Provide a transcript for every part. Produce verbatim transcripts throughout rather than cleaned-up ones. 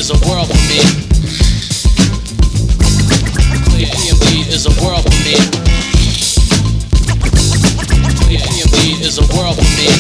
is a world for me. D M V is a world for me. D M V is a world for me.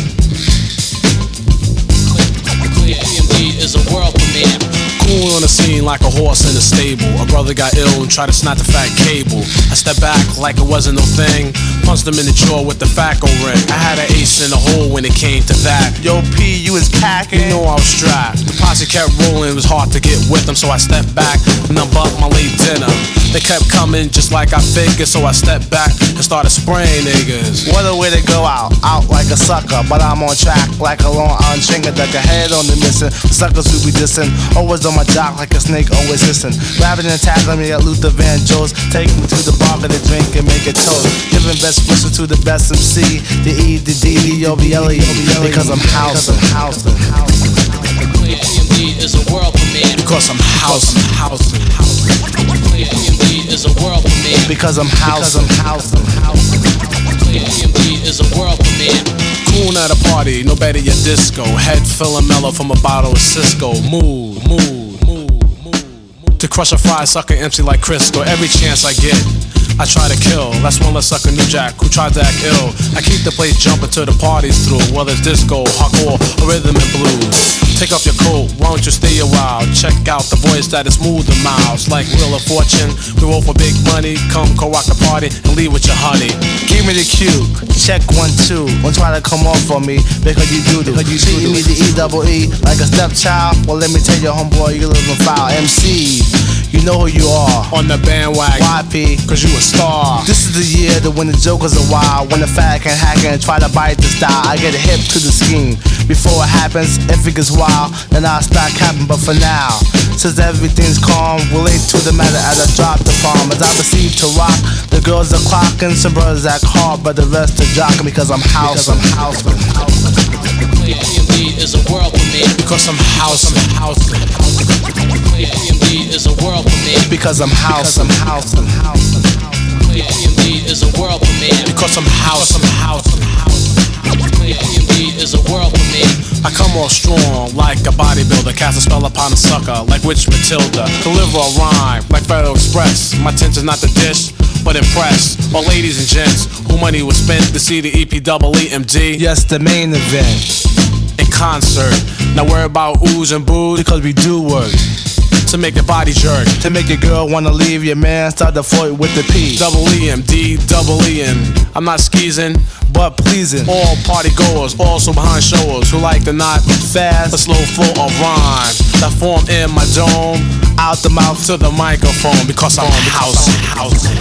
D M V is a world for me. Cool on the scene like a horse in a stable. A brother got ill and tried to snap the fat cable. I stepped back like it wasn't no thing. Punched him in the jaw with the Faco ring. I had an ace in the hole when it came to that. Yo, P, you was packing. You know I was strapped. The posse kept rolling, it was hard to get with them. So I stepped back and I bumped my late dinner. They kept coming just like I figured. So I stepped back and started spraying niggas. What a way to go out, out like a sucker. But I'm on track like a long arm chinga. Duck a head on the missing. Suckers who be dissing. Always on my jock like a snake, always hissing. Rapping and tackling me at Luther Vandross. Take me to the bar for the drink and make a toast. Giving best wishes to the best M C. The E, the D, the O, the L, E, because I'm housing, housing, housing. D M V is a world for me. Because I'm housing, housing, housing. D M V is a world for me. Because I'm housing, housing, housing. D M V is a world for me. Cool at a party, no better yet disco. Head feeling mellow from a bottle of Cisco. Move, move, move, move. To crush a fry sucker empty like Crisco. Every chance I get, I try to kill. That's one less sucker New Jack who tried to act ill. I keep the place jumping till the party's through. Whether it's disco, hardcore, or rhythm and blues. Take off your coat, why don't you stay a while? Check out the voice that is smooth and miles. Like Wheel of Fortune, we roll for big money. Come co-rock the party and leave with your honey. Give me the cue, check one, two. Don't try to come off on me, because you do do. You treating me the E double E like a stepchild. Well, let me tell you, homeboy, you living foul. M C, you know who you are. On the bandwagon, Y P, cause you a star. This is the year that when the jokers are wild. When the fat can hack and try to bite the style, I get a hip to the scheme. Before it happens, if it gets wild, then I'll start capping. But for now, since everything's calm, relate to the matter as I drop the palm. As I proceed to rock, the girls are clocking. Some brothers act hard, but the rest are jocking. Because I'm housing, housing, housing. D M V is a world for me. Because I'm housing, housing, housing. D M V is a world for me. Because I'm housing, housing, housing. D M V is a world for me. Because I'm housing, housing, housing. D M V is a world for me. I come off strong like a bodybuilder. Cast a spell upon a sucker like Witch Matilda. Deliver a rhyme like Federal Express. My intention's not to dish, but impress all ladies and gents who money was spent to see the E P double E M D. Yes, the main event in concert. Not worry about oohs and boos, because we do work to make your body jerk. To make your girl wanna leave your man, start to flirt with the P. Double E M D, double E M. I'm not skeezing, but pleasing all party goers, also behind showers who like to not fast, a slow flow of rhyme that form in my dome, out the mouth to the microphone. Because I'm housing, housing,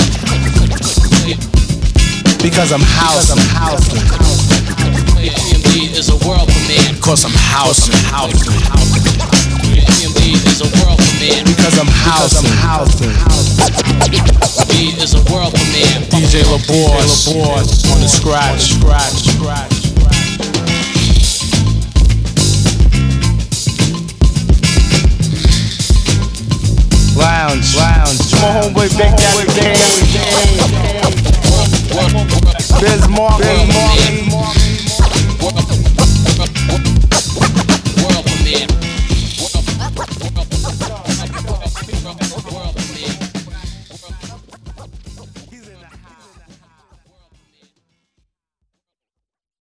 housing. Because I'm housing, housing. D M V is a world for me. Because I'm housing, housing, housing. D M V is a world for me. Because I'm housing, housing. D is a world for me. D J LaBourse on the scratch, scratch, scratch. Lounge, lounge. My homeboy Big Daddy Kane. Biz Markie.